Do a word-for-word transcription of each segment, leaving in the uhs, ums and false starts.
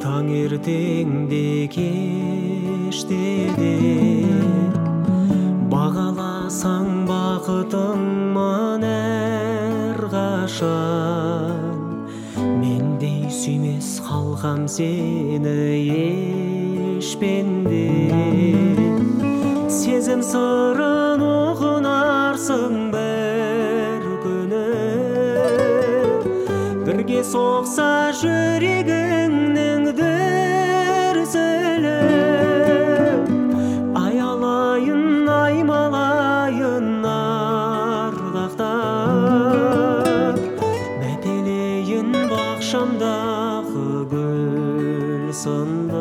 Таңертеңде кештеде бағаласаң бақытыңмын әрқашан. Мендей сүймес қалқам сені ешпенде. Сезім сырын ұғынарсың бір күні, бірге соқса жүрегіңнің дүрсілі. Аялайын, аймалайын ардақтап, мәпелейін бақшамдағы гүл сынды.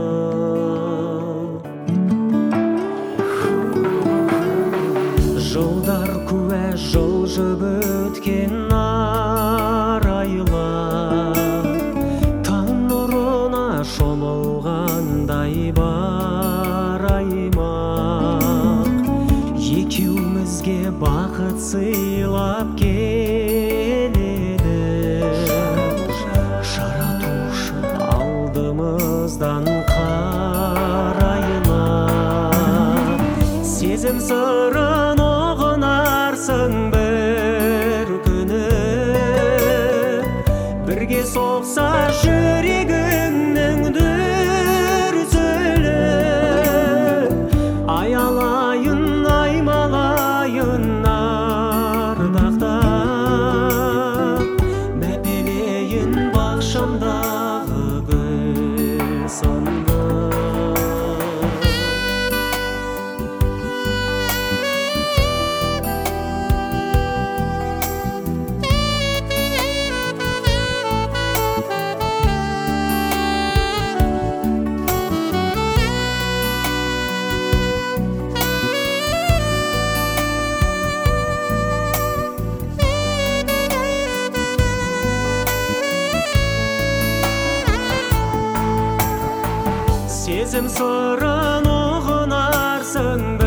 Жылдар куә жылжып өткен арайлар, таң нұрына шомылғандай бар аймақ. Екеумізге бақыт сыйлап келеді жаратушы алдымыздан қарайлап. Сезім сырын ұғынарсың бір күні, бірге соқса жүрегіңнің дүрсілі. Аялайын, аймалайын ардақтап, мәпелейін бақшамдағы гүл сынды. Сезім сырын ұғынарсың